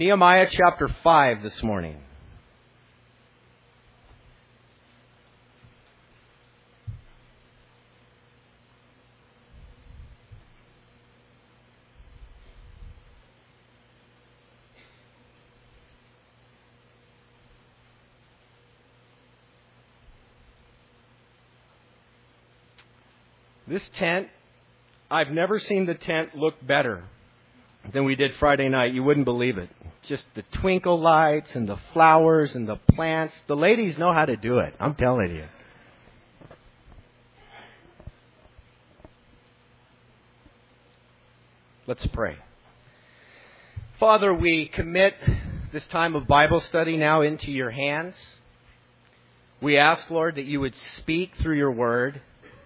Nehemiah chapter 5 this morning. This tent, I've never seen the tent look better than we did Friday night. You wouldn't believe it. Just the twinkle lights and the flowers and the plants. The ladies know how to do it. I'm telling you. Let's pray. Father, we commit this time of Bible study now into your hands. We ask, Lord, that you would speak through your word.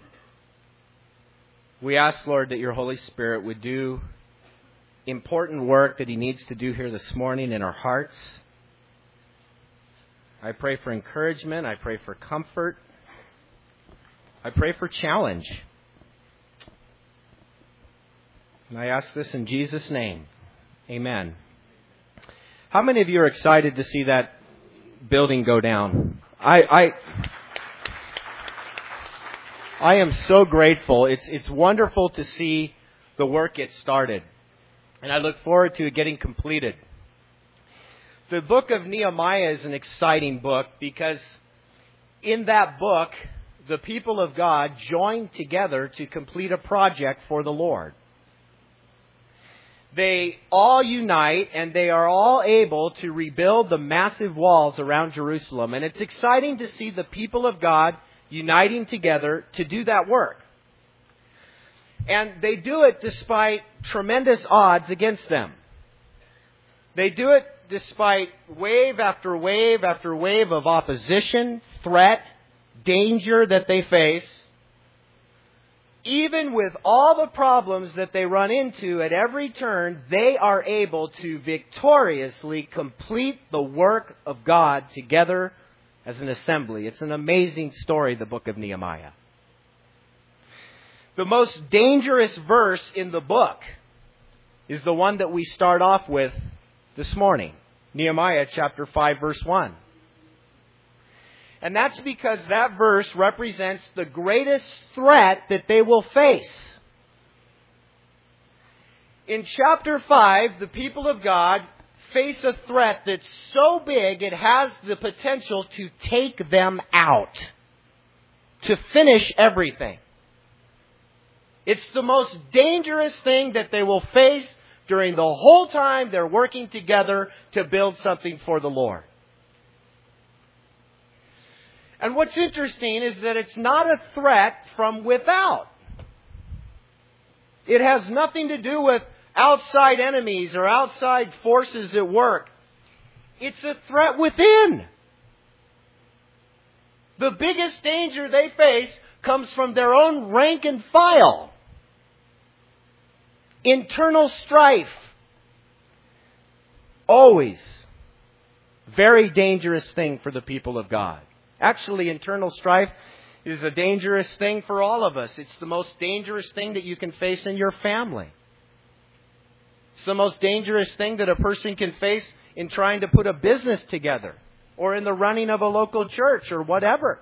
We ask, Lord, that your Holy Spirit would do important work that he needs to do here this morning in our hearts. I pray for encouragement. I pray for comfort. I pray for challenge. And I ask this in Jesus' name. Amen. How many of you are excited to see that building go down? I am so grateful. It's wonderful to see the work get started. And I look forward to it getting completed. The book of Nehemiah is an exciting book because in that book, the people of God joined together to complete a project for the Lord. They all unite and they are all able to rebuild the massive walls around Jerusalem. And it's exciting to see the people of God uniting together to do that work. And they do it despite tremendous odds against them. They do it despite wave after wave after wave of opposition, threat, danger that they face. Even with all the problems that they run into at every turn, they are able to victoriously complete the work of God together as an assembly. It's an amazing story, the book of Nehemiah. The most dangerous verse in the book is the one that we start off with this morning. Nehemiah chapter 5, verse 1. And that's because that verse represents the greatest threat that they will face. In chapter 5, the people of God face a threat that's so big it has the potential to take them out, to finish everything. It's the most dangerous thing that they will face during the whole time they're working together to build something for the Lord. And what's interesting is that it's not a threat from without. It has nothing to do with outside enemies or outside forces at work. It's a threat within. The biggest danger they face comes from their own rank and file. Internal strife. Always very dangerous thing for the people of God. Actually, internal strife is a dangerous thing for all of us. It's the most dangerous thing that you can face in your family. It's the most dangerous thing that a person can face in trying to put a business together or in the running of a local church or whatever.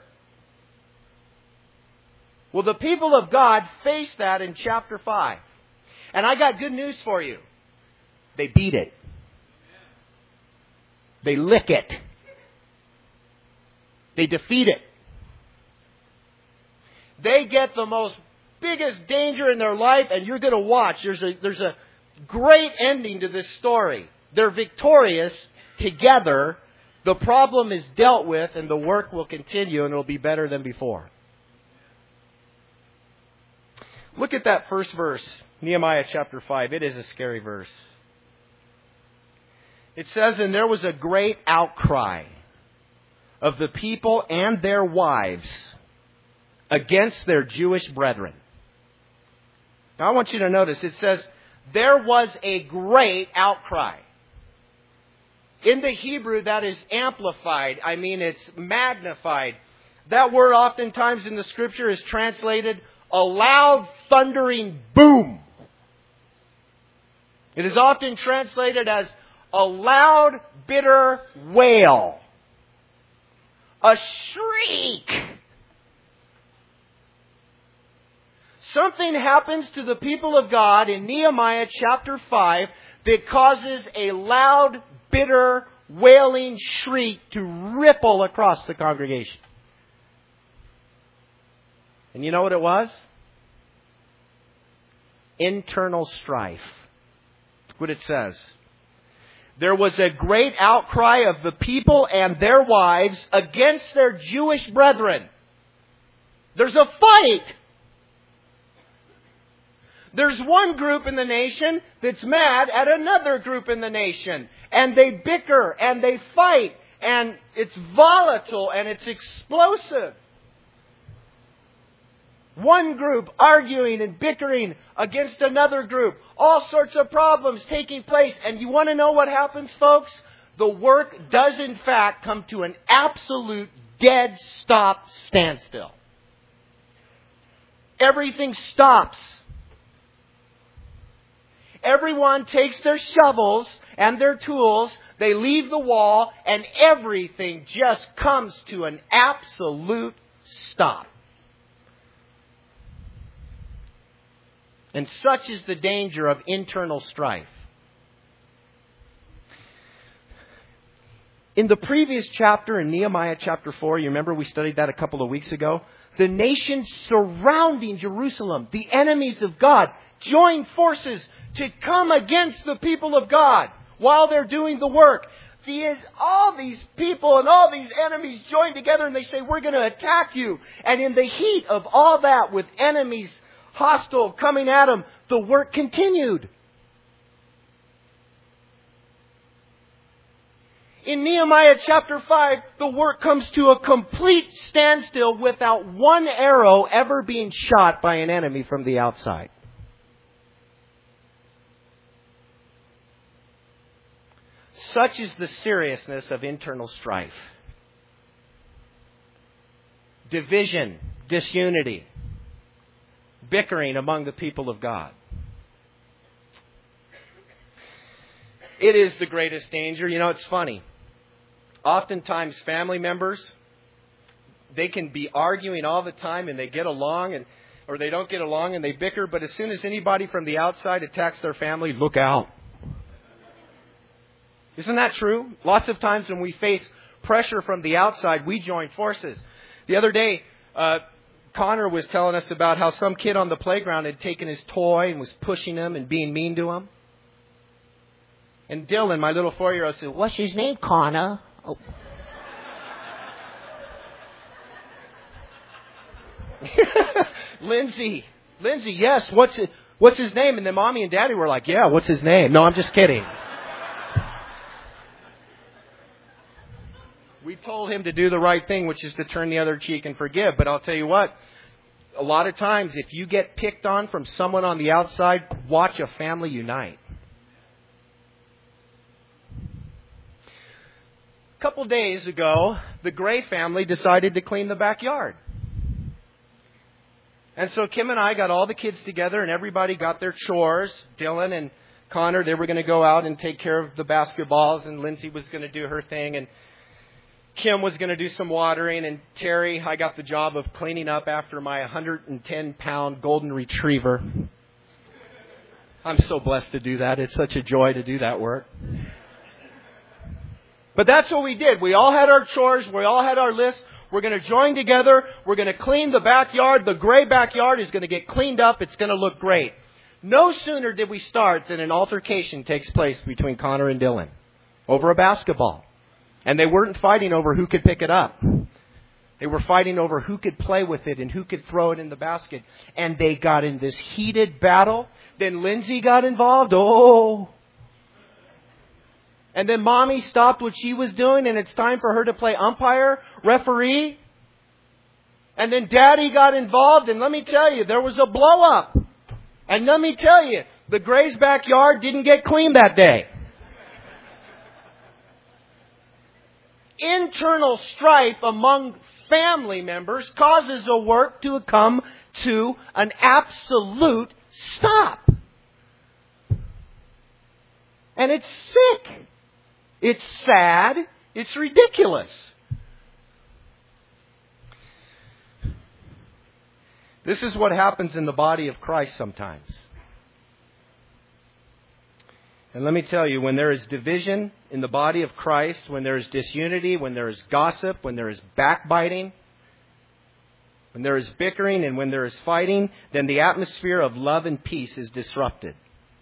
Well, the people of God face that in chapter 5. And I got good news for you. They beat it. They lick it. They defeat it. They get the most biggest danger in their life, and you're going to watch. There's a great ending to this story. They're victorious together. The problem is dealt with, and the work will continue, and it'll be better than before. Look at that first verse, Nehemiah chapter 5. It is a scary verse. It says, "And there was a great outcry of the people and their wives against their Jewish brethren." Now I want you to notice, it says, there was a great outcry. In the Hebrew, that is amplified. I mean, it's magnified. That word oftentimes in the Scripture is translated a loud thundering boom. It is often translated as a loud, bitter wail. A shriek. Something happens to the people of God in Nehemiah chapter 5 that causes a loud, bitter, wailing shriek to ripple across the congregation. And you know what it was? Internal strife. That's what it says. There was a great outcry of the people and their wives against their Jewish brethren. There's a fight. There's one group in the nation that's mad at another group in the nation. And they bicker and they fight. And it's volatile and it's explosive. One group arguing and bickering against another group. All sorts of problems taking place. And you want to know what happens, folks? The work does in fact come to an absolute dead stop standstill. Everything stops. Everyone takes their shovels and their tools. They leave the wall and everything just comes to an absolute stop. And such is the danger of internal strife. In the previous chapter, in Nehemiah chapter 4, you remember we studied that a couple of weeks ago? The nations surrounding Jerusalem, the enemies of God, join forces to come against the people of God while they're doing the work. All these people and all these enemies join together and they say, we're going to attack you. And in the heat of all that, with enemies hostile coming at them, the work continued. In Nehemiah chapter 5, the work comes to a complete standstill without one arrow ever being shot by an enemy from the outside. Such is the seriousness of internal strife. Division, disunity, bickering among the people of God. It is the greatest danger. You know, it's funny. Oftentimes family members, they can be arguing all the time and they get along or they don't get along and they bicker. But as soon as anybody from the outside attacks their family, look out. Isn't that true? Lots of times when we face pressure from the outside, we join forces. The other day, Connor was telling us about how some kid on the playground had taken his toy and was pushing him and being mean to him. And Dylan, my little 4-year-old, said, "What's his name, Connor?" Oh. Lindsay, yes, what's his name? And then Mommy and Daddy were like, "Yeah, what's his name?" No, I'm just kidding. We told him to do the right thing, which is to turn the other cheek and forgive. But I'll tell you what, a lot of times if you get picked on from someone on the outside, watch a family unite. A couple days ago, the Gray family decided to clean the backyard. And so Kim and I got all the kids together and everybody got their chores. Dylan and Connor, they were going to go out and take care of the basketballs, and Lindsay was going to do her thing, and Kim was going to do some watering, and Terry, I got the job of cleaning up after my 110-pound golden retriever. I'm so blessed to do that. It's such a joy to do that work. But that's what we did. We all had our chores. We all had our list. We're going to join together. We're going to clean the backyard. The Gray backyard is going to get cleaned up. It's going to look great. No sooner did we start than an altercation takes place between Connor and Dylan over a basketball. And they weren't fighting over who could pick it up. They were fighting over who could play with it and who could throw it in the basket. And they got in this heated battle. Then Lindsay got involved. Oh. And then Mommy stopped what she was doing, and it's time for her to play umpire, referee. And then Daddy got involved, and let me tell you, there was a blow up. And let me tell you, the Gray's backyard didn't get cleaned that day. Internal strife among family members causes a work to come to an absolute stop. And it's sick. It's sad. It's ridiculous. This is what happens in the body of Christ sometimes. And let me tell you, when there is division in the body of Christ, when there is disunity, when there is gossip, when there is backbiting, when there is bickering, and when there is fighting, then the atmosphere of love and peace is disrupted.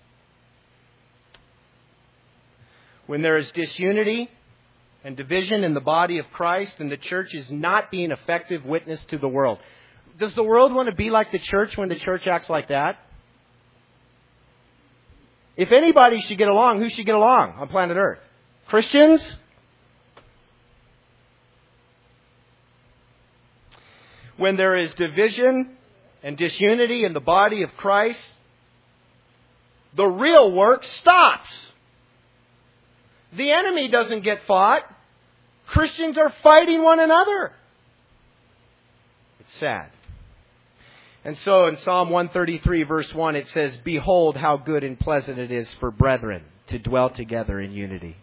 When there is disunity and division in the body of Christ, then the church is not being effective witness to the world. Does the world want to be like the church when the church acts like that? If anybody should get along, who should get along on planet Earth? Christians? When there is division and disunity in the body of Christ, the real work stops. The enemy doesn't get fought. Christians are fighting one another. It's sad. And so in Psalm 133 verse 1 it says, "Behold how good and pleasant it is for brethren to dwell together in unity."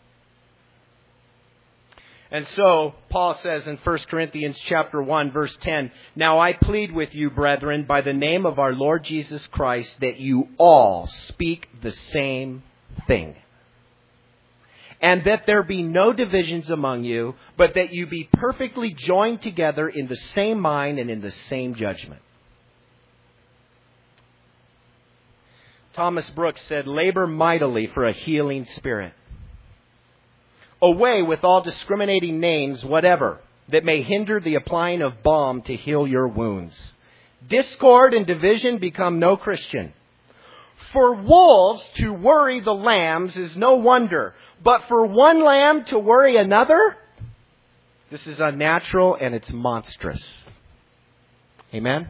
And so Paul says in 1 Corinthians chapter 1 verse 10, "Now I plead with you, brethren, by the name of our Lord Jesus Christ, that you all speak the same thing. And that there be no divisions among you, but that you be perfectly joined together in the same mind and in the same judgment." Thomas Brooks said, "Labor mightily for a healing spirit. Away with all discriminating names, whatever, that may hinder the applying of balm to heal your wounds. Discord and division become no Christian. For wolves to worry the lambs is no wonder, but for one lamb to worry another, this is unnatural and it's monstrous." Amen?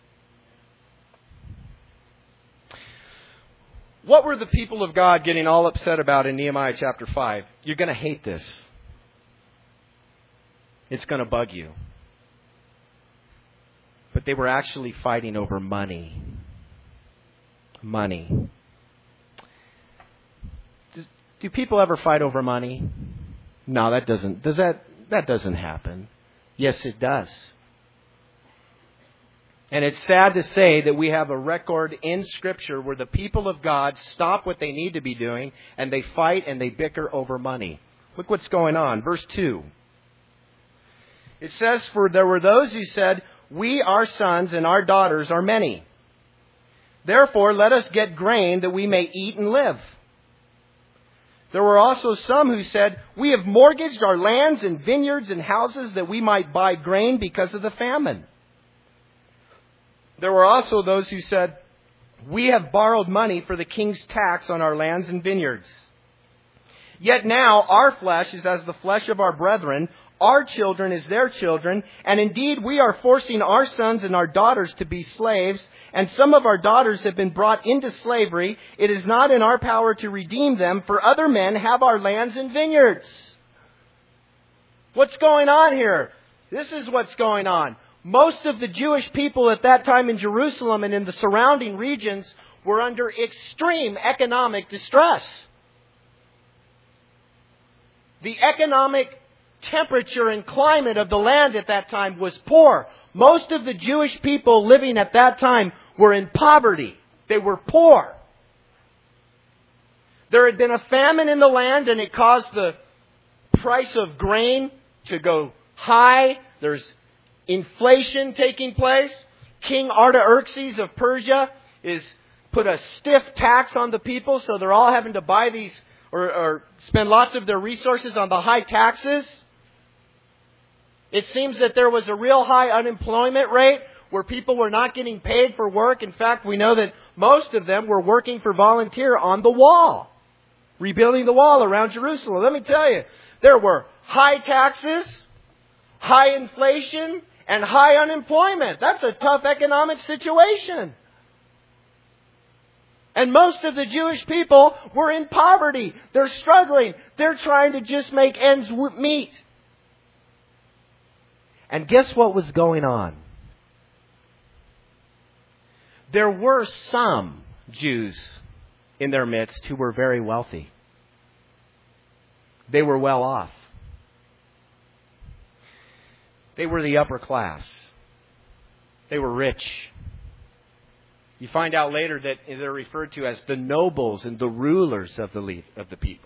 What were the people of God getting all upset about in Nehemiah chapter 5? You're going to hate this. It's going to bug you. But they were actually fighting over money. Money. Do people ever fight over money? No, that doesn't. That doesn't happen. Yes, it does. And it's sad to say that we have a record in Scripture where the people of God stop what they need to be doing and they fight and they bicker over money. Look what's going on. Verse 2. It says, "For there were those who said, 'We, our sons and our daughters are many. Therefore, let us get grain that we may eat and live.' There were also some who said, 'We have mortgaged our lands and vineyards and houses that we might buy grain because of the famine.' There were also those who said, 'We have borrowed money for the king's tax on our lands and vineyards. Yet now our flesh is as the flesh of our brethren, our children as their children, and indeed we are forcing our sons and our daughters to be slaves, and some of our daughters have been brought into slavery. It is not in our power to redeem them, for other men have our lands and vineyards.'" What's going on here? This is what's going on. Most of the Jewish people at that time in Jerusalem and in the surrounding regions were under extreme economic distress. The economic temperature and climate of the land at that time was poor. Most of the Jewish people living at that time were in poverty. They were poor. There had been a famine in the land and it caused the price of grain to go high. There's inflation taking place. King Artaxerxes of Persia is put a stiff tax on the people, so they're all having to buy these or spend lots of their resources on the high taxes. It seems that there was a real high unemployment rate where people were not getting paid for work. In fact, we know that most of them were working for volunteer on the wall, rebuilding the wall around Jerusalem. Let me tell you, there were high taxes, high inflation, and high unemployment. That's a tough economic situation. And most of the Jewish people were in poverty. They're struggling. They're trying to just make ends meet. And guess what was going on? There were some Jews in their midst who were very wealthy. They were well off. They were the upper class. They were rich. You find out later that they're referred to as the nobles and the rulers of the people.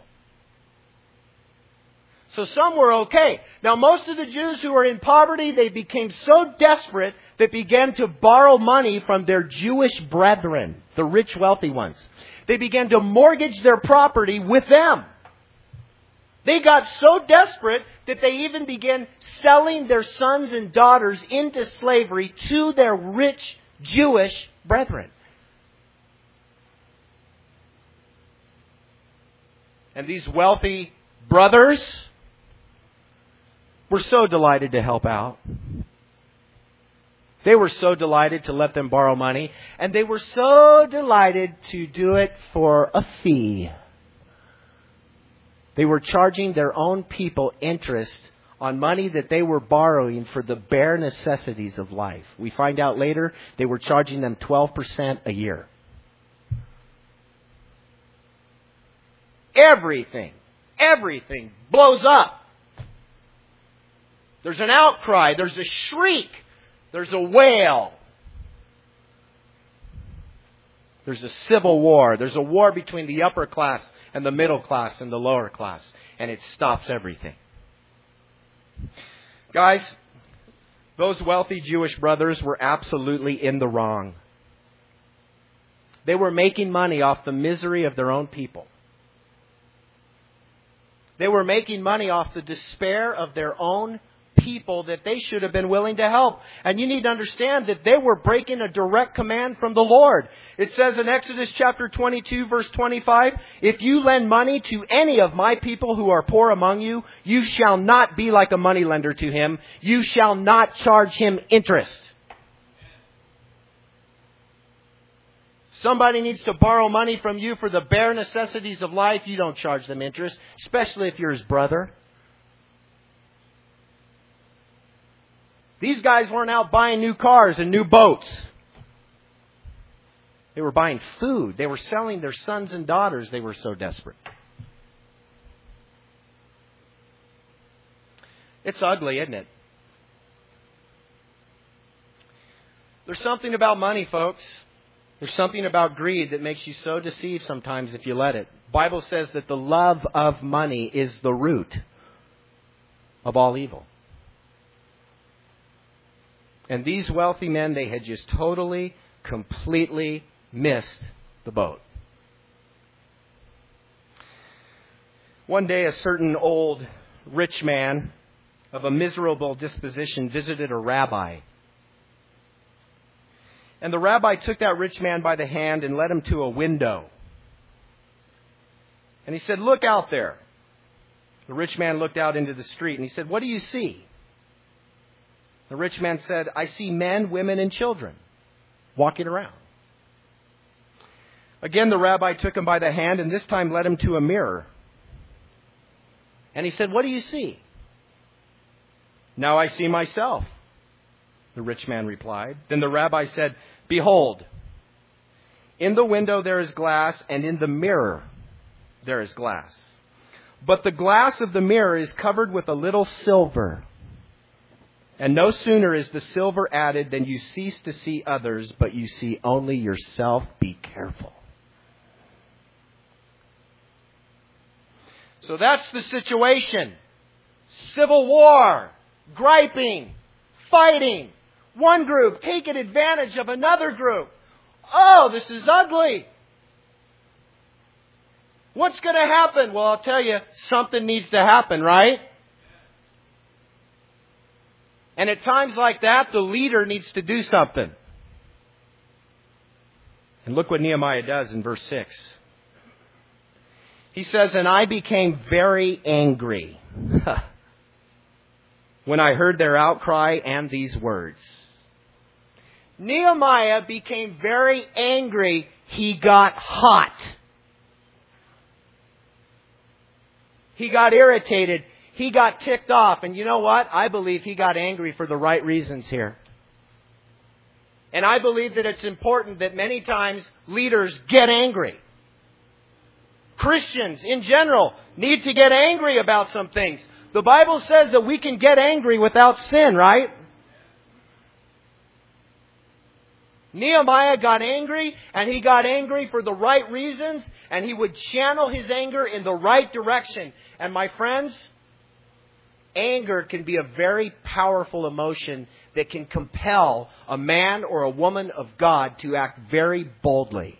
So some were okay. Now most of the Jews who were in poverty, they became so desperate that began to borrow money from their Jewish brethren, the rich, wealthy ones. They began to mortgage their property with them. They got so desperate that they even began selling their sons and daughters into slavery to their rich Jewish brethren. And these wealthy brothers were so delighted to help out. They were so delighted to let them borrow money. And they were so delighted to do it for a fee. They were charging their own people interest on money that they were borrowing for the bare necessities of life. We find out later they were charging them 12% a year. Everything blows up. There's an outcry. There's a shriek. There's a wail. There's a civil war. There's a war between the upper class and the middle class and the lower class. And it stops everything. Guys, those wealthy Jewish brothers were absolutely in the wrong. They were making money off the misery of their own people. They were making money off the despair of their own people that they should have been willing to help. And you need to understand that they were breaking a direct command from the Lord. It says in Exodus chapter 22, verse 25, if you lend money to any of my people who are poor among you, you shall not be like a moneylender to him. You shall not charge him interest. Somebody needs to borrow money from you for the bare necessities of life. You don't charge them interest, especially if you're his brother. These guys weren't out buying new cars and new boats. They were buying food. They were selling their sons and daughters. They were so desperate. It's ugly, isn't it? There's something about money, folks. There's something about greed that makes you so deceived sometimes if you let it. The Bible says that the love of money is the root of all evil. And these wealthy men, they had just totally, completely missed the boat. One day, a certain old rich man of a miserable disposition visited a rabbi. And the rabbi took that rich man by the hand and led him to a window. And he said, look out there. The rich man looked out into the street and he said, what do you see? The rich man said, I see men, women, and children walking around. Again, the rabbi took him by the hand and this time led him to a mirror. And he said, what do you see? Now I see myself, the rich man replied. Then the rabbi said, behold, in the window there is glass, and in the mirror there is glass. But the glass of the mirror is covered with a little silver. And no sooner is the silver added than you cease to see others, but you see only yourself. Be careful. So that's the situation. Civil war, griping, fighting. One group taking advantage of another group. Oh, this is ugly. What's going to happen? Well, I'll tell you, something needs to happen, right? And at times like that, the leader needs to do something. And look what Nehemiah does in verse 6. He says, and I became very angry when I heard their outcry and these words. Nehemiah became very angry. He got hot. He got irritated. He got ticked off. And you know what? I believe he got angry for the right reasons here. And I believe that it's important that many times leaders get angry. Christians in general need to get angry about some things. The Bible says that we can get angry without sin, right? Nehemiah got angry, and he got angry for the right reasons, and he would channel his anger in the right direction. And my friends, anger can be a very powerful emotion that can compel a man or a woman of God to act very boldly.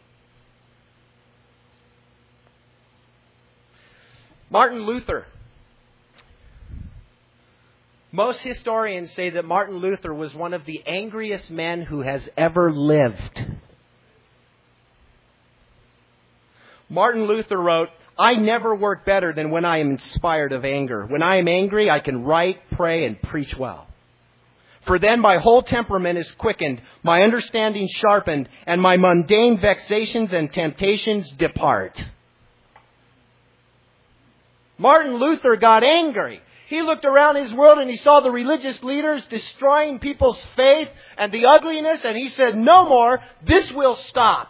Martin Luther. Most historians say that Martin Luther was one of the angriest men who has ever lived. Martin Luther wrote, "I never work better than when I am inspired of anger. When I am angry, I can write, pray, and preach well. For then my whole temperament is quickened, my understanding sharpened, and my mundane vexations and temptations depart." Martin Luther got angry. He looked around his world and he saw the religious leaders destroying people's faith and the ugliness, and he said, "No more, this will stop."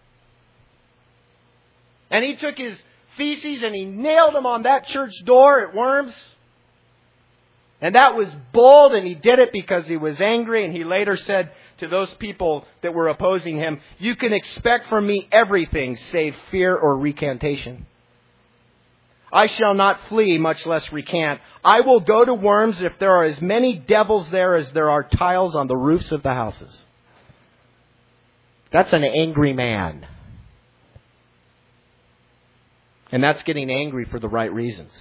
And he took his feces and he nailed them on that church door at Worms. And that was bold, and he did it because he was angry. And he later said to those people that were opposing him, "You can expect from me everything save fear or recantation. I shall not flee, much less recant. I will go to Worms if there are as many devils there as there are tiles on the roofs of the houses." That's an angry man. And that's getting angry for the right reasons.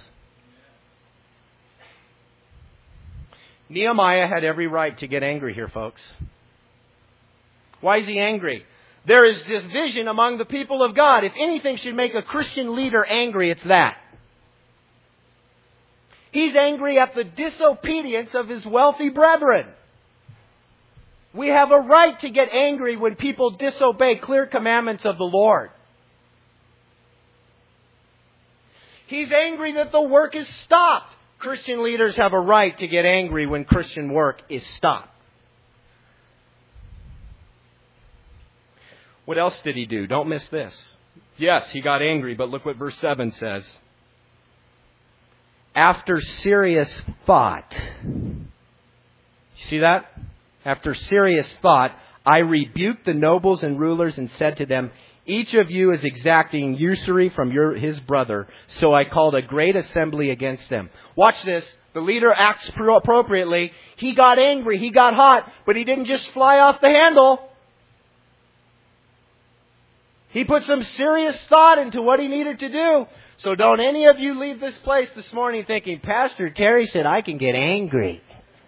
Nehemiah had every right to get angry here, folks. Why is he angry? There is division among the people of God. If anything should make a Christian leader angry, it's that. He's angry at the disobedience of his wealthy brethren. We have a right to get angry when people disobey clear commandments of the Lord. He's angry that the work is stopped. Christian leaders have a right to get angry when Christian work is stopped. What else did he do? Don't miss this. Yes, he got angry, but look what verse 7 says. After serious thought. You see that? After serious thought, I rebuked the nobles and rulers and said to them, "Each of you is exacting usury from his brother." So I called a great assembly against them. Watch this. The leader acts appropriately. He got angry. He got hot. But he didn't just fly off the handle. He put some serious thought into what he needed to do. So don't any of you leave this place this morning thinking, "Pastor Terry said I can get angry.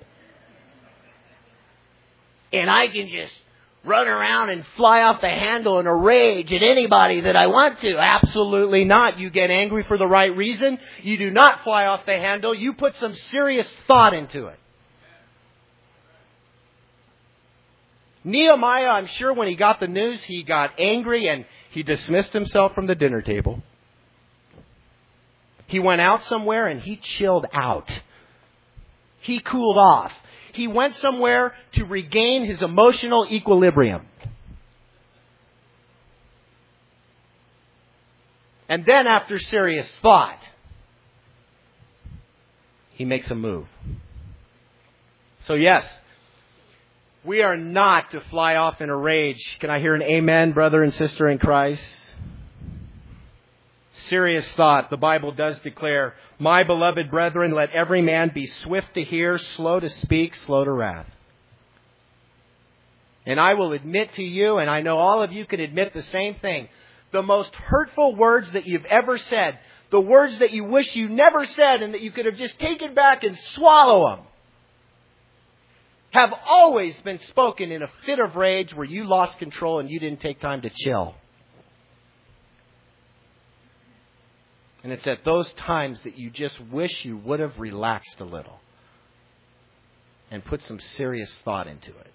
And I can just run around and fly off the handle in a rage at anybody that I want to." Absolutely not. You get angry for the right reason. You do not fly off the handle. You put some serious thought into it. Nehemiah, I'm sure when he got the news, he got angry and he dismissed himself from the dinner table. He went out somewhere and he chilled out. He cooled off. He went somewhere to regain his emotional equilibrium. And then after serious thought, he makes a move. So yes, we are not to fly off in a rage. Can I hear an amen, brother and sister in Christ? Serious thought. The Bible does declare, "My beloved brethren, let every man be swift to hear, slow to speak, slow to wrath." And I will admit to you, and I know all of you can admit the same thing, the most hurtful words that you've ever said, the words that you wish you never said and that you could have just taken back and swallow them, have always been spoken in a fit of rage where you lost control and you didn't take time to chill. And it's at those times that you just wish you would have relaxed a little and put some serious thought into it.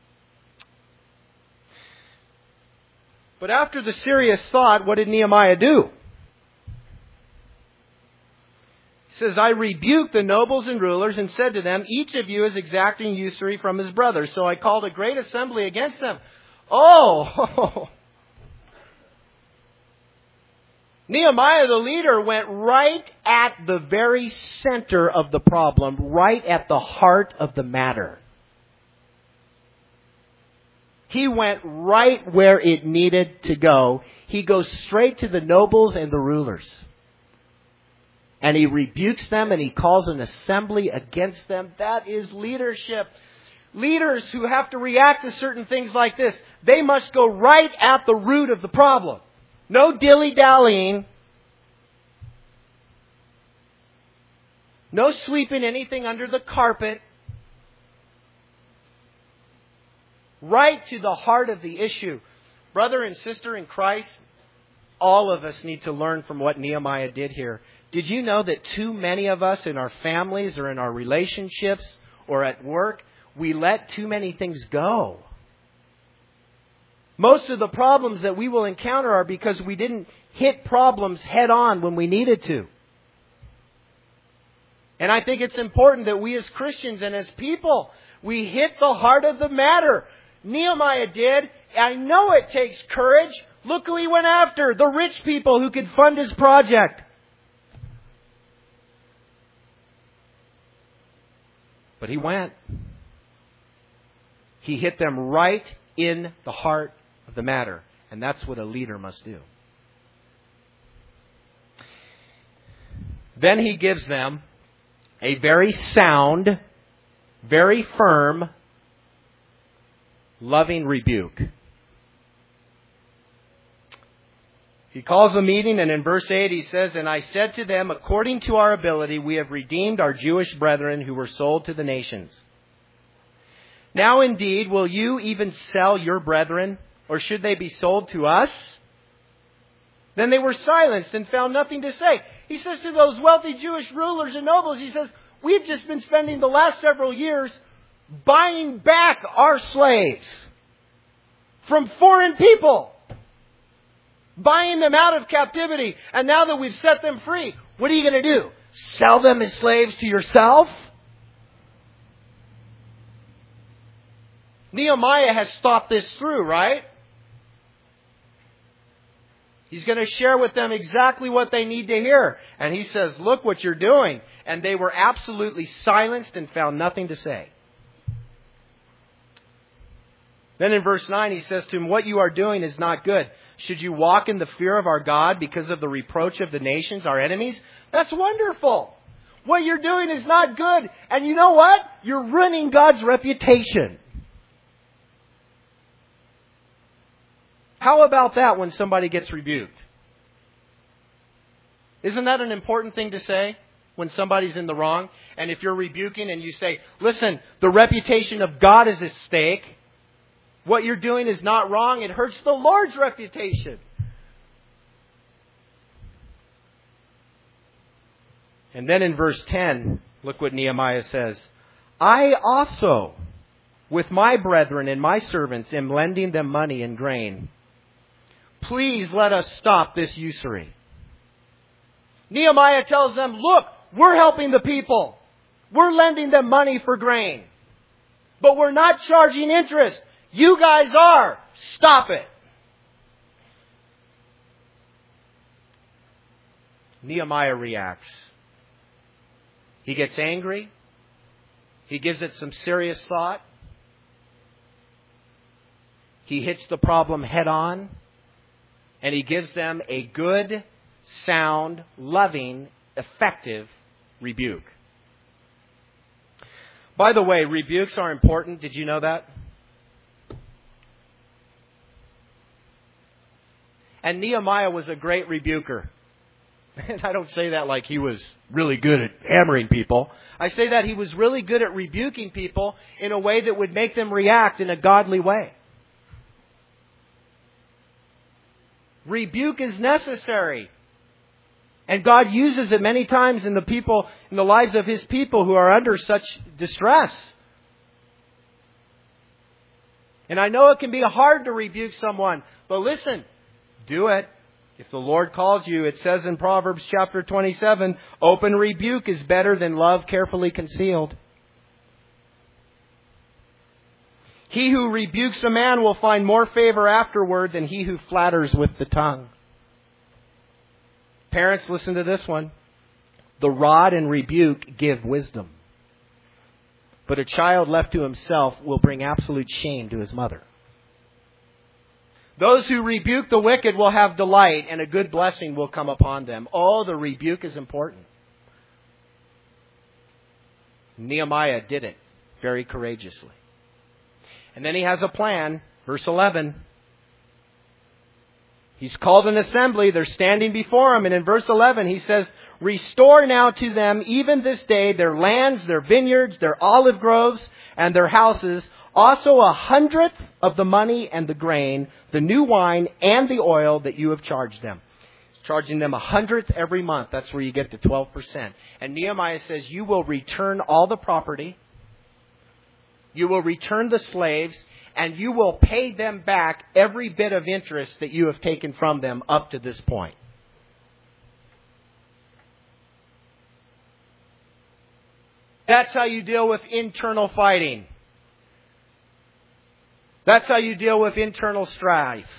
But after the serious thought, what did Nehemiah do? He says, "I rebuked the nobles and rulers and said to them, each of you is exacting usury from his brother. So I called a great assembly against them." Oh! Nehemiah, the leader, went right at the very center of the problem, right at the heart of the matter. He went right where it needed to go. He goes straight to the nobles and the rulers. And he rebukes them and he calls an assembly against them. That is leadership. Leaders who have to react to certain things like this, they must go right at the root of the problem. No dilly-dallying. No sweeping anything under the carpet. Right to the heart of the issue. Brother and sister in Christ, all of us need to learn from what Nehemiah did here. Did you know that too many of us in our families or in our relationships or at work, we let too many things go? Most of the problems that we will encounter are because we didn't hit problems head on when we needed to. And I think it's important that we as Christians and as people, we hit the heart of the matter. Nehemiah did. I know it takes courage. Look who he went after. The rich people who could fund his project. But he went. He hit them right in the heart of the matter. And that's what a leader must do. Then he gives them a very sound, very firm, loving rebuke. He calls a meeting, and in verse 8 he says, "And I said to them, according to our ability, we have redeemed our Jewish brethren who were sold to the nations. Now indeed, will you even sell your brethren, or should they be sold to us?" Then they were silenced and found nothing to say. He says to those wealthy Jewish rulers and nobles, he says, we've just been spending the last several years buying back our slaves from foreign people. Buying them out of captivity. And now that we've set them free, what are you going to do? Sell them as slaves to yourself? Nehemiah has thought this through, right? He's going to share with them exactly what they need to hear. And he says, look what you're doing. And they were absolutely silenced and found nothing to say. Then in verse 9 he says to him, "What you are doing is not good. Should you walk in the fear of our God because of the reproach of the nations, our enemies?" That's wonderful. What you're doing is not good. And you know what? You're ruining God's reputation. How about that when somebody gets rebuked? Isn't that an important thing to say when somebody's in the wrong? And if you're rebuking and you say, listen, the reputation of God is at stake. What you're doing is not wrong. It hurts the Lord's reputation. And then in verse 10, look what Nehemiah says. "I also, with my brethren and my servants, am lending them money and grain. Please let us stop this usury." Nehemiah tells them, look, we're helping the people. We're lending them money for grain. But we're not charging interest. You guys are. Stop it. Nehemiah reacts. He gets angry. He gives it some serious thought. He hits the problem head on. And he gives them a good, sound, loving, effective rebuke. By the way, rebukes are important. Did you know that? And Nehemiah was a great rebuker. And I don't say that like he was really good at hammering people. I say that he was really good at rebuking people in a way that would make them react in a godly way. Rebuke is necessary. And God uses it many times in the lives of His people who are under such distress. And I know it can be hard to rebuke someone, but listen, do it. If the Lord calls you, it says in Proverbs chapter 27, open rebuke is better than love carefully concealed. He who rebukes a man will find more favor afterward than he who flatters with the tongue. Parents, listen to this one. The rod and rebuke give wisdom, but a child left to himself will bring absolute shame to his mother. Those who rebuke the wicked will have delight, and a good blessing will come upon them. Oh, the rebuke is important. Nehemiah did it very courageously. And then he has a plan. Verse 11. He's called an assembly. They're standing before him. And in verse 11 he says, restore now to them even this day their lands, their vineyards, their olive groves, and their houses. Also 100th of the money and the grain, the new wine and the oil that you have charged them. He's charging them 100th every month. That's where you get to 12%. And Nehemiah says, you will return all the property. You will return the slaves. And you will pay them back every bit of interest that you have taken from them up to this point. That's how you deal with internal fighting. That's how you deal with internal strife.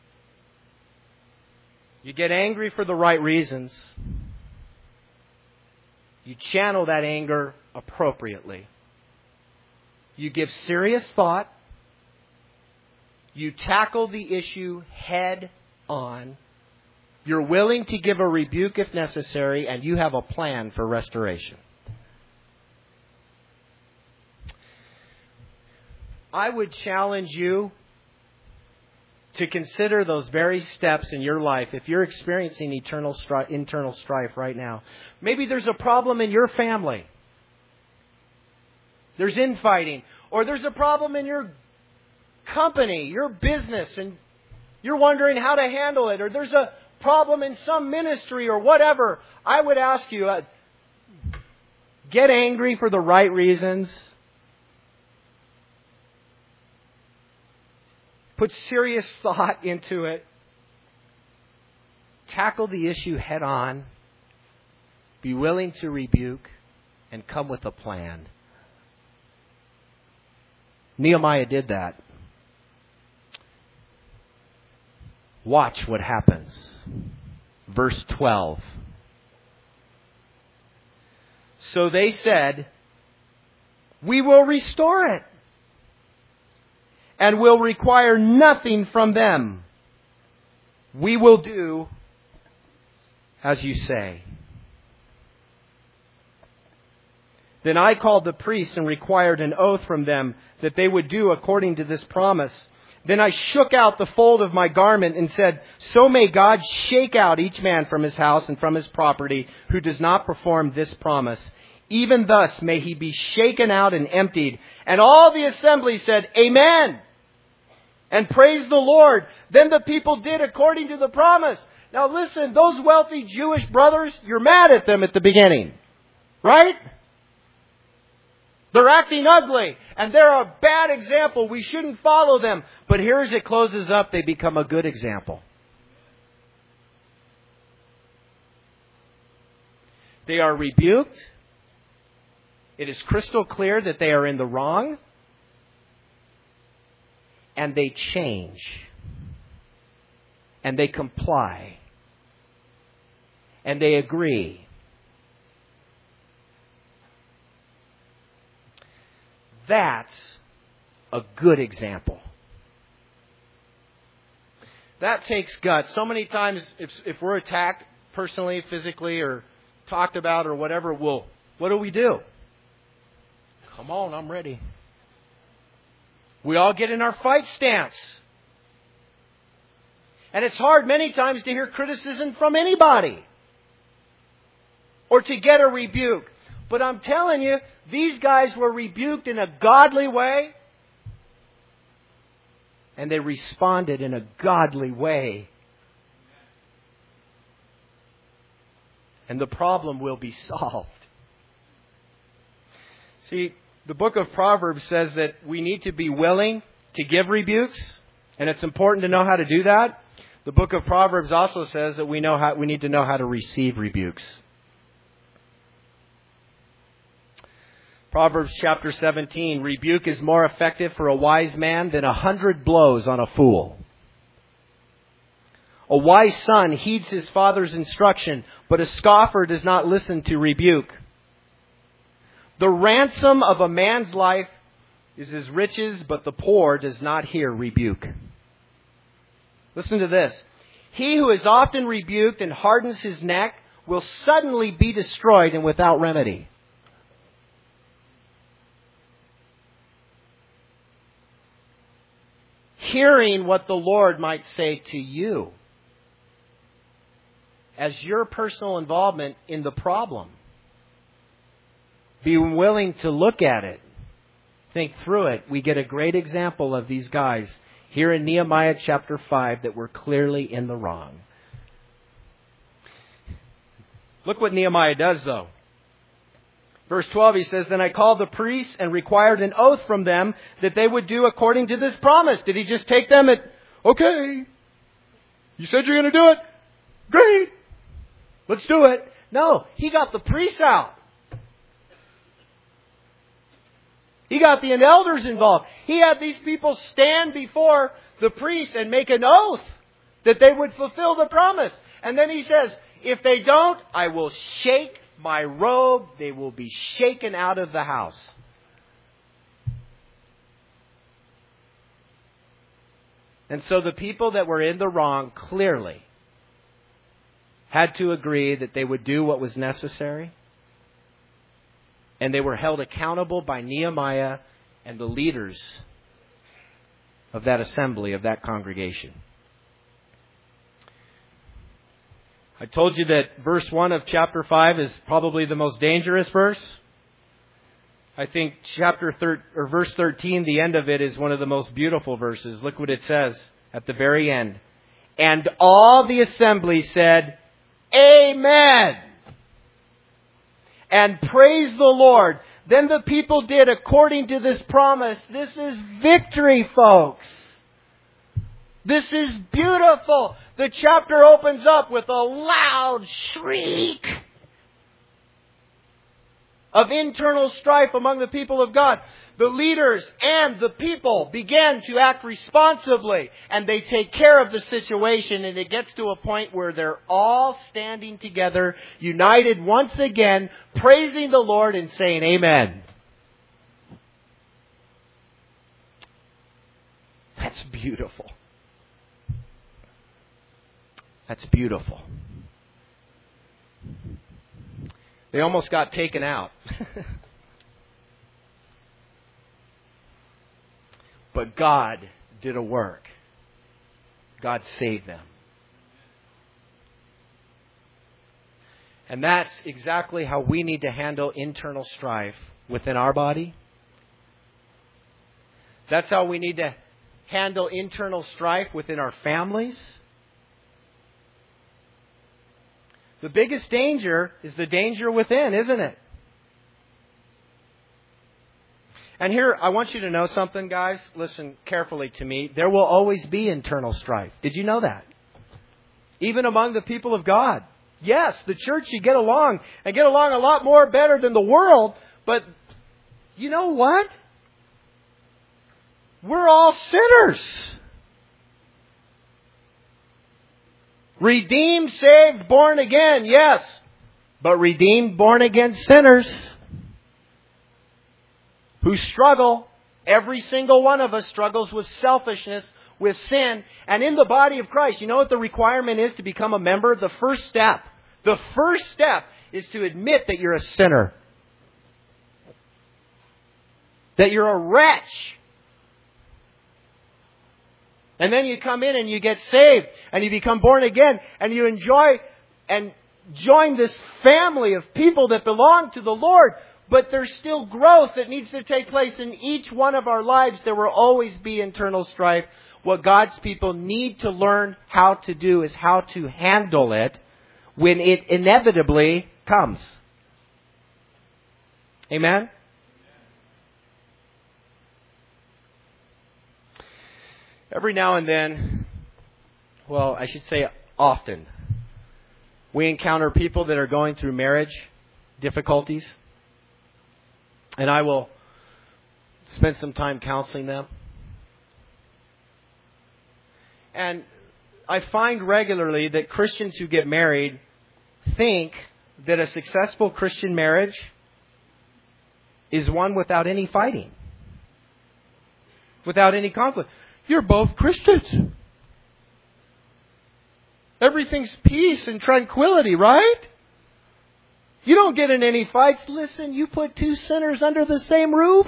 You get angry for the right reasons. You channel that anger appropriately. You give serious thought. You tackle the issue head on. You're willing to give a rebuke if necessary, and you have a plan for restoration. I would challenge you to consider those very steps in your life if you're experiencing internal strife right now. Maybe there's a problem in your family. There's infighting. Or there's a problem in your company, your business, and you're wondering how to handle it. Or there's a problem in some ministry or whatever. I would ask you, get angry for the right reasons. Put serious thought into it. Tackle the issue head on. Be willing to rebuke and come with a plan. Nehemiah did that. Watch what happens. Verse 12. So they said, we will restore it, and will require nothing from them. We will do as you say. Then I called the priests and required an oath from them that they would do according to this promise. Then I shook out the fold of my garment and said, so may God shake out each man from his house and from his property who does not perform this promise. Even thus may he be shaken out and emptied. And all the assembly said, Amen. And praise the Lord. Then the people did according to the promise. Now listen, those wealthy Jewish brothers, you're mad at them at the beginning. Right? They're acting ugly. And they're a bad example. We shouldn't follow them. But here as it closes up, they become a good example. They are rebuked. It is crystal clear that they are in the wrong. And they change. And they comply. And they agree. That's a good example. That takes guts. So many times, if we're attacked personally, physically, or talked about or whatever, what do? Come on, I'm ready. We all get in our fight stance. And it's hard many times to hear criticism from anybody. Or to get a rebuke. But I'm telling you, these guys were rebuked in a godly way. And they responded in a godly way. And the problem will be solved. See, the book of Proverbs says that we need to be willing to give rebukes. And it's important to know how to do that. The book of Proverbs also says that we need to know how to receive rebukes. Proverbs chapter 17, rebuke is more effective for a wise man than 100 blows on a fool. A wise son heeds his father's instruction, but a scoffer does not listen to rebuke. The ransom of a man's life is his riches, but the poor does not hear rebuke. Listen to this. He who is often rebuked and hardens his neck will suddenly be destroyed and without remedy. Hearing what the Lord might say to you as your personal involvement in the problem. Be willing to look at it. Think through it. We get a great example of these guys here in Nehemiah chapter 5 that were clearly in the wrong. Look what Nehemiah does, though. Verse 12, he says, Then I called the priests and required an oath from them that they would do according to this promise. Did he just take them at, okay, you said you're going to do it? Great. Let's do it. No, he got the priests out. He got the elders involved. He had these people stand before the priest and make an oath that they would fulfill the promise. And then he says, if they don't, I will shake my robe. They will be shaken out of the house. And so the people that were in the wrong clearly had to agree that they would do what was necessary. And they were held accountable by Nehemiah and the leaders of that assembly, of that congregation. I told you that verse 1 of chapter 5 is probably the most dangerous verse. I think verse 13, the end of it, is one of the most beautiful verses. Look what it says at the very end. And all the assembly said, Amen. And praise the Lord. Then the people did according to this promise. This is victory, folks. This is beautiful. The chapter opens up with a loud shriek of internal strife among the people of God. The leaders and the people began to act responsibly, and they take care of the situation, and it gets to a point where they're all standing together, united once again, praising the Lord and saying Amen. That's beautiful. That's beautiful. They almost got taken out. But God did a work. God saved them. And that's exactly how we need to handle internal strife within our body. That's how we need to handle internal strife within our families. The biggest danger is the danger within, isn't it? And here, I want you to know something, guys. Listen carefully to me. There will always be internal strife. Did you know that? Even among the people of God. Yes, the church, you get along, and get along a lot more better than the world. But you know what? We're all sinners. Redeemed, saved, born again, yes. But redeemed, born again sinners who struggle. Every single one of us struggles with selfishness, with sin. And in the body of Christ, you know what the requirement is to become a member? The first step is to admit that you're a sinner. That you're a wretch. And then you come in and you get saved and you become born again and you enjoy and join this family of people that belong to the Lord. But there's still growth that needs to take place in each one of our lives. There will always be internal strife. What God's people need to learn how to do is how to handle it when it inevitably comes. Amen? Every now and then, well, I should say often, we encounter people that are going through marriage difficulties. And I will spend some time counseling them. And I find regularly that Christians who get married think that a successful Christian marriage is one without any fighting, without any conflict. You're both Christians. Everything's peace and tranquility, right? You don't get in any fights. Listen, you put two sinners under the same roof.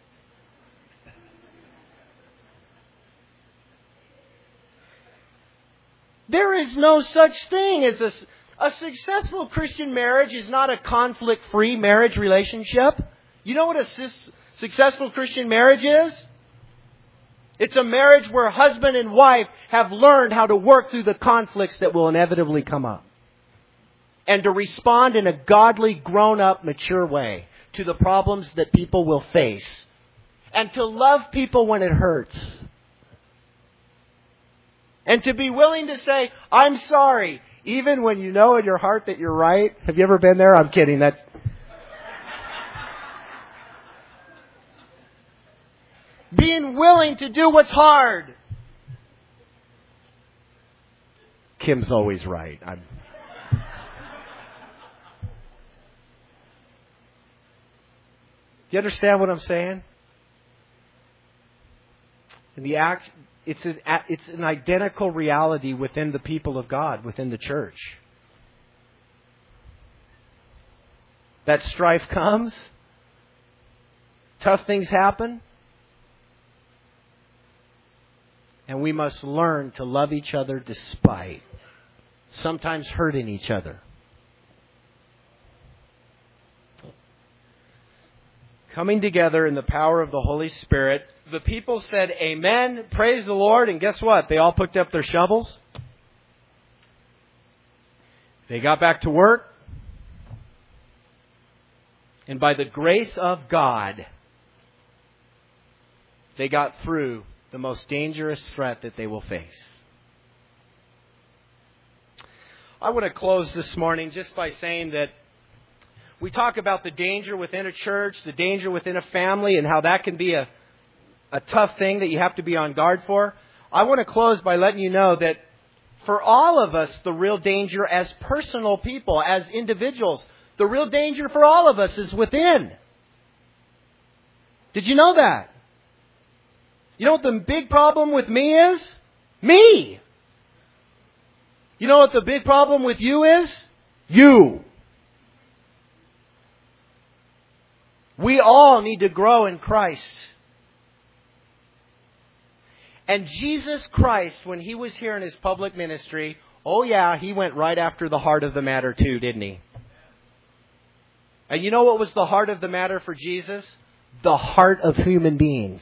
There is no such thing as a successful Christian marriage is not a conflict-free marriage relationship. You know what a successful Christian marriage is? It's a marriage where husband and wife have learned how to work through the conflicts that will inevitably come up. And to respond in a godly, grown-up, mature way to the problems that people will face. And to love people when it hurts. And to be willing to say, I'm sorry, even when you know in your heart that you're right. Have you ever been there? I'm kidding. That's... Being willing to do what's hard. Kim's always right. Do you understand what I'm saying? In the act, it's an identical reality within the people of God, within the church. That strife comes. Tough things happen. And we must learn to love each other despite sometimes hurting each other. Coming together in the power of the Holy Spirit. The people said, Amen, praise the Lord. And guess what? They all picked up their shovels. They got back to work. And by the grace of God, they got through the most dangerous threat that they will face. I want to close this morning just by saying that we talk about the danger within a church, the danger within a family, and how that can be a tough thing that you have to be on guard for. I want to close by letting you know that for all of us, the real danger as personal people, as individuals, the real danger for all of us is within. Did you know that? You know what the big problem with me is? Me! You know what the big problem with you is? You! We all need to grow in Christ. And Jesus Christ, when He was here in His public ministry, oh yeah, He went right after the heart of the matter too, didn't He? And you know what was the heart of the matter for Jesus? The heart of human beings.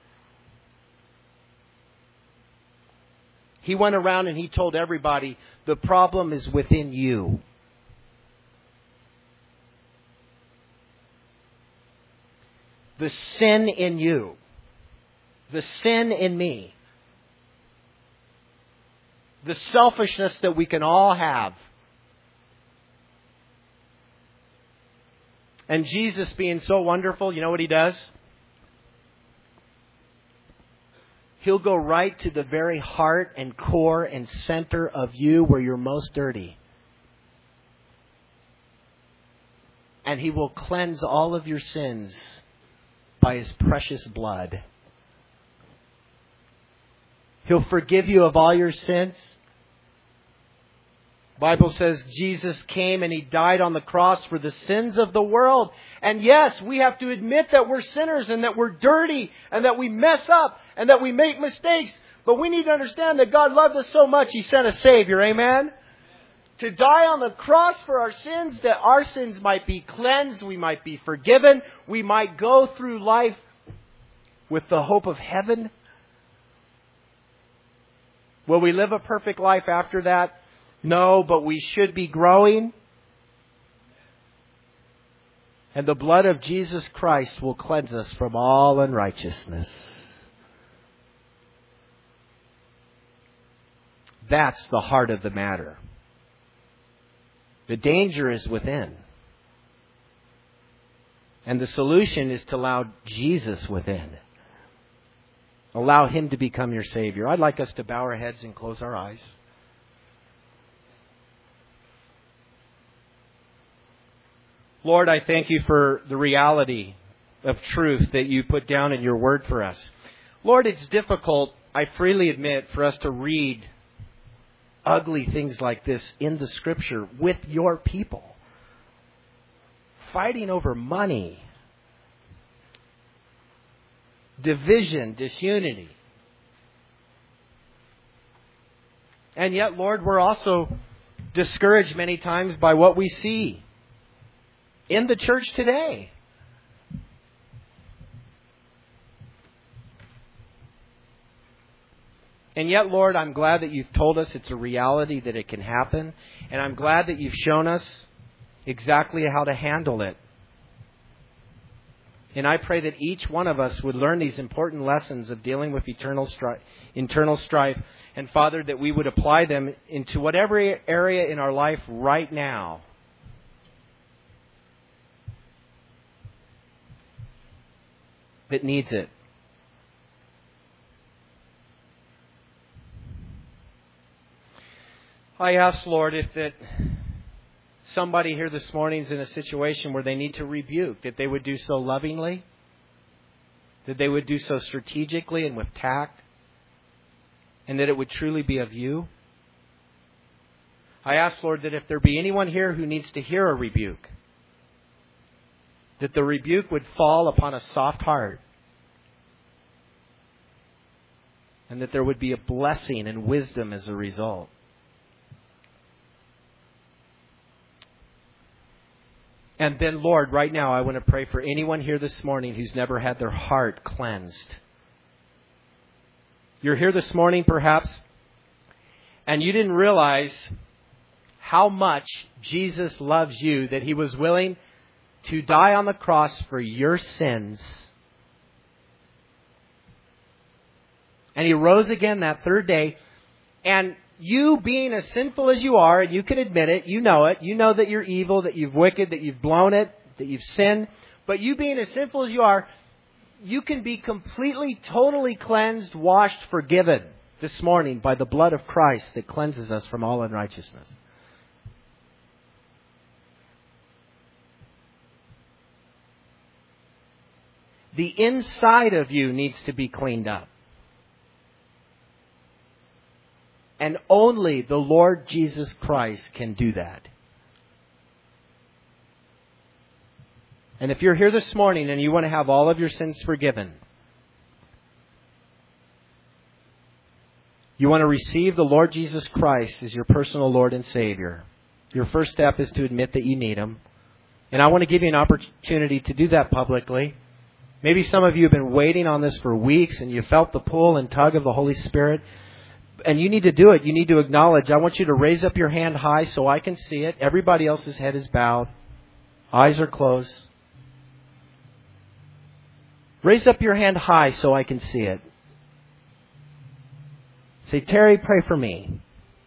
He went around and He told everybody, the problem is within you. The sin in you. The sin in me. The selfishness that we can all have. And Jesus being so wonderful, you know what He does? He'll go right to the very heart and core and center of you where you're most dirty. And He will cleanse all of your sins by His precious blood. He'll forgive you of all your sins. The Bible says Jesus came and He died on the cross for the sins of the world. And yes, we have to admit that we're sinners and that we're dirty and that we mess up and that we make mistakes. But we need to understand that God loved us so much, He sent a Savior. Amen? To die on the cross for our sins, that our sins might be cleansed, we might be forgiven, we might go through life with the hope of heaven. Will we live a perfect life after that? No, but we should be growing. And the blood of Jesus Christ will cleanse us from all unrighteousness. That's the heart of the matter. The danger is within. And the solution is to allow Jesus within. Allow Him to become your Savior. I'd like us to bow our heads and close our eyes. Lord, I thank you for the reality of truth that you put down in your word for us. Lord, it's difficult, I freely admit, for us to read ugly things like this in the Scripture with your people. Fighting over money, division, disunity. And yet, Lord, we're also discouraged many times by what we see in the church today. And yet, Lord, I'm glad that you've told us it's a reality, that it can happen. And I'm glad that you've shown us exactly how to handle it. And I pray that each one of us would learn these important lessons of dealing with internal strife. And Father, that we would apply them into whatever area in our life right now that needs it. I ask, Lord, if that somebody here this morning is in a situation where they need to rebuke, that they would do so lovingly, that they would do so strategically and with tact, and that it would truly be of you. I ask, Lord, that if there be anyone here who needs to hear a rebuke, that the rebuke would fall upon a soft heart, and that there would be a blessing and wisdom as a result. And then, Lord, right now I want to pray for anyone here this morning who's never had their heart cleansed. You're here this morning, perhaps, and you didn't realize how much Jesus loves you, that He was willing to die on the cross for your sins. And He rose again that third day. And you being as sinful as you are, and you can admit it, you know that you're evil, that you've wicked, that you've blown it, that you've sinned. But you being as sinful as you are, you can be completely, totally cleansed, washed, forgiven this morning by the blood of Christ that cleanses us from all unrighteousness. The inside of you needs to be cleaned up. And only the Lord Jesus Christ can do that. And if you're here this morning and you want to have all of your sins forgiven, you want to receive the Lord Jesus Christ as your personal Lord and Savior, your first step is to admit that you need Him. And I want to give you an opportunity to do that publicly. Maybe some of you have been waiting on this for weeks and you felt the pull and tug of the Holy Spirit. And you need to do it. You need to acknowledge. I want you to raise up your hand high so I can see it. Everybody else's head is bowed. Eyes are closed. Raise up your hand high so I can see it. Say, Terry, pray for me.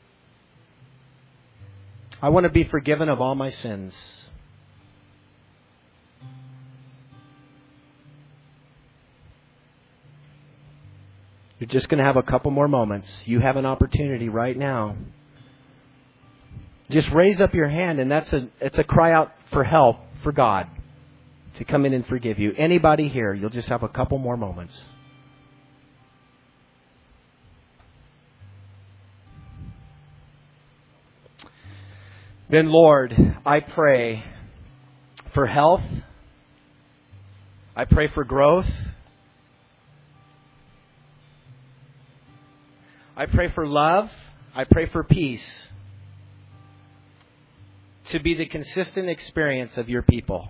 I want to be forgiven of all my sins. You're just going to have a couple more moments. You have an opportunity right now. Just raise up your hand, and it's a cry out for help for God to come in and forgive you. Anybody here, you'll just have a couple more moments. Then, Lord, I pray for health. I pray for growth. I pray for love. I pray for peace to be the consistent experience of your people.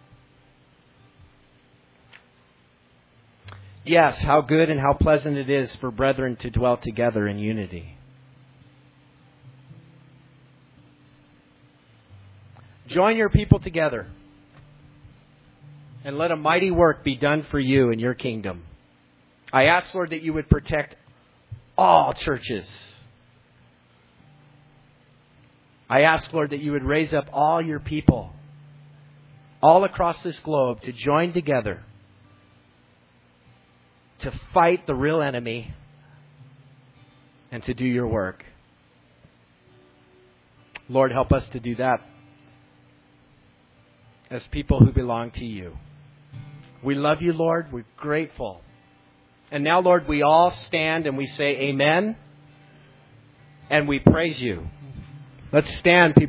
Yes, how good and how pleasant it is for brethren to dwell together in unity. Join your people together and let a mighty work be done for you in your kingdom. I ask, Lord, that you would protect all churches. I ask, Lord, that you would raise up all your people all across this globe to join together to fight the real enemy and to do your work. Lord, help us to do that. as people who belong to you. We love you, Lord. We're grateful. And now, Lord, we all stand and we say amen. And we praise you. Let's stand, people.